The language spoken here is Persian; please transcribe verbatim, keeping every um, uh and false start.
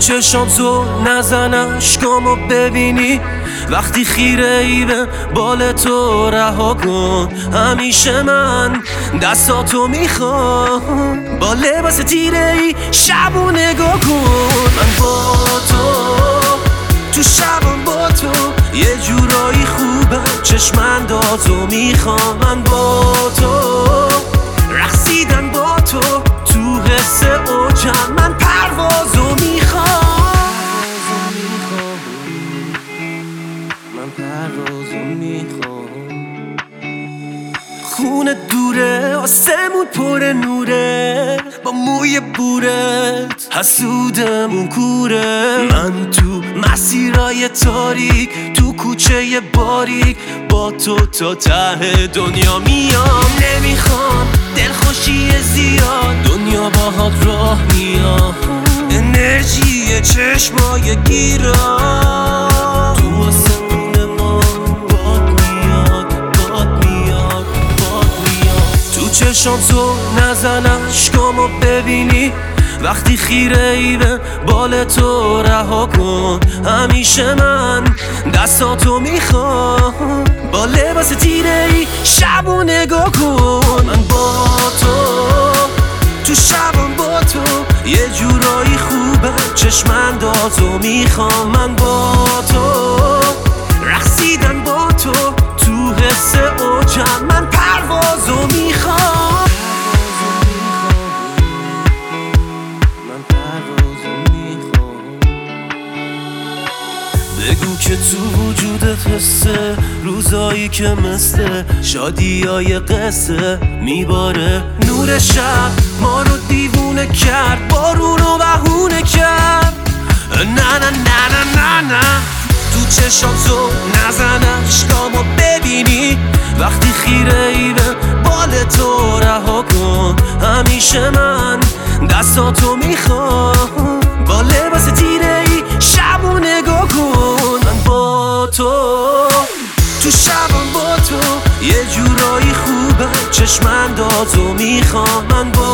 چشام تو نزن اشکامو ببینی وقتی خیره ای به بال تو رها کن. همیشه من دستاتو میخوام با لباس تیره ای شبو نگاه کن. من با تو تو شبم با تو یه جورایی خوبه چشمندازو میخوام. من با تو رقصیدن با تو تو حس اوجم من پروازو میخوام. من پروازو میخوام. خونه دوره آسمون پر نوره با موی بورت حسودمون کوره. من تو مسیرای تاریک تو کوچه باریک با تو تا ته دنیا میام. نمیخوام دلخوشی زیاد دنیا باهات راه میام. انرژی چشمای گیرا تو آسمون ما باد میاد باد میاد باد میاد. تو چشام تو نزن اشکامو ببینی وقتی خیره ای به بال تو رها کن. همیشه من دستاتو میخوام با لباس تیره ای شبو نگاه کن. من با تو تو شبم با تو یه جورایی خوبه چشمندازو میخوام. من با تو رقصیدن با تو تو حس اوجم من پروازو میخوام. بگو که تو وجودت حسه روزایی که مثل شادیای قصه میباره. نور شب ما رو دیوونه کرد بارون رو بهونه کرد. نه نه نه نه نه نه تو چشام تو نزن اشکامو ببینی وقتی خیره ای به بال تو رها کن. همیشه من دستاتو میخوام با لباس تیره ای شبو نگاه کن. من با تو تو شبم با تو یه جورایی خوبه چشمندازو میخوام. من با